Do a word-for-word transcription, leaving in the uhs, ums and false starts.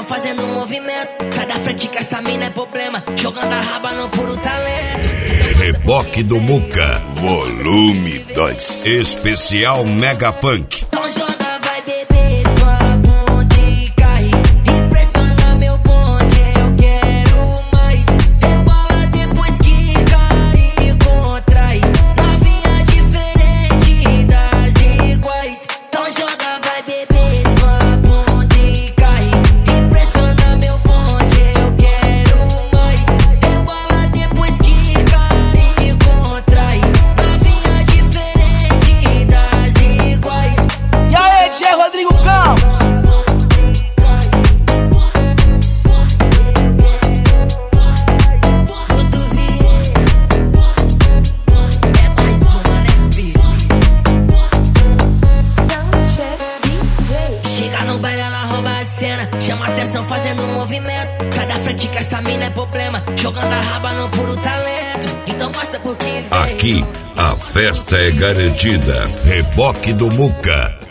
atenção fazendo um movimento. Sai da frente que essa mina é problema. Jogando a raba no puro talento. Reboque do Muca, volume dois. Especial Mega Funk. Então joga, vai beber sua bunda e cai. Impressiona meu bonde, eu quero mais. Rebola depois que cai e contrai. Novinha diferente das iguais. Então joga, vai beber sua bunda e cai. Impressiona meu bonde, eu quero mais. Rebola depois que cai e contrai. Novinha diferente das iguais. E aí, Tchê Rodrigo Campos? Chega no baile, ela rouba a cena. Chama atenção fazendo um movimento. Sai da frente que essa mina é problema. Jogando a raba no puro talento. Então mostra porque veio. Aqui, a festa é garantida. Reboque do Muca.